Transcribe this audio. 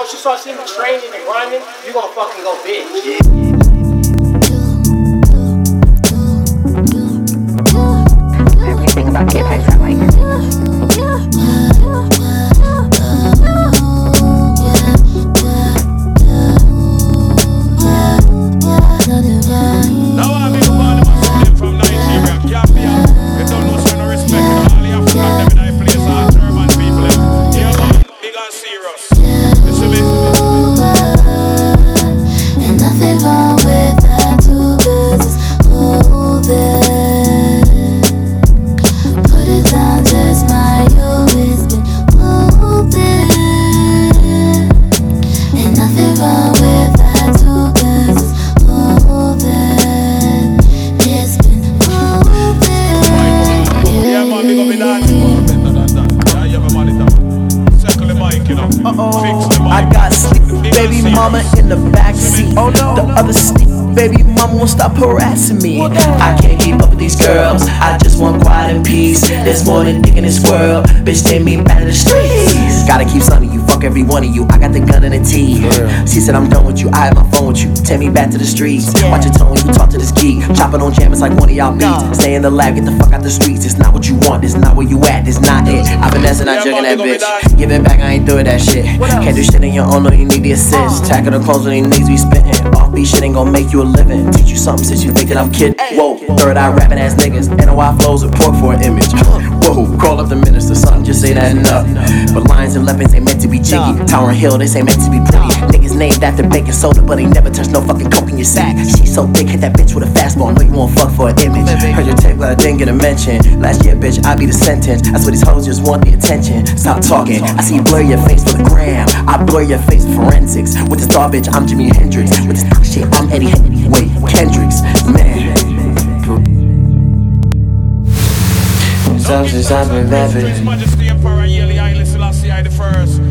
once you start seeing me training and grinding, you gonna fucking go big. Everything about Apex I like. Now I make a ball of from Nigeria, Gambia. You don't know so no respect to all the African them in I place, all German people. Yeah man, big and serious. Listen me. And nothing wrong with that too, 'cause it's moving. Put it down, just my you, it's been moving. And nothing wrong with that too, 'cause it's moving. It's been moving. Yeah man, big up in that. Yeah, you have a monitor. Circle the mic, you know. Fix the mic. I got sleep, baby mama in the backseat. Oh no, the other sleep, baby mama won't stop harassing me. I can't keep up with these girls, I just want quiet and peace. There's more than dick in this world, bitch take me back to the streets. Gotta keep something you, fuck every one of you. I got the gun and the T. She said I'm done with you, I have my phone with you. Take me back to the streets. Watch your tone when you talk to this geek. Chopping on jam, it's like one of y'all beats. Stay in the lab, get the fuck out the streets. It's not what you want, it's not where you at, it's not it. I've been messing, not jugging that bitch. Give it back, I ain't doing that shit. Can't do shit in your own, no, you need the assist. Tackle the clothes when these niggas be spittin'. Offbeat shit ain't gon' make you a living. Teach you something since you thinkin' I'm kidding. Whoa, third eye rapping ass niggas. NOI flows report for an image. Whoa, call up the minister, something just ain't adding up. But lions and leopards ain't meant to be jiggy. Tower Hill, this ain't meant to be pretty. Niggas named after baking soda, but ain't never touched no fucking coke in your sack. She so thick, hit that bitch with a fastball. Know you won't fuck for an image. Heard your tape, but I didn't get a mention. Last year, bitch, I be the sentence. That's what these hoes just want the attention. Stop talking, I see you blur your face for the gram. I blur your face for forensics. With this dog bitch, I'm Jimi Hendrix. With this dog shit, I'm Eddie Kendricks. Man. Since I've been rapping. Majesty Emperor Haile Selassie I the first.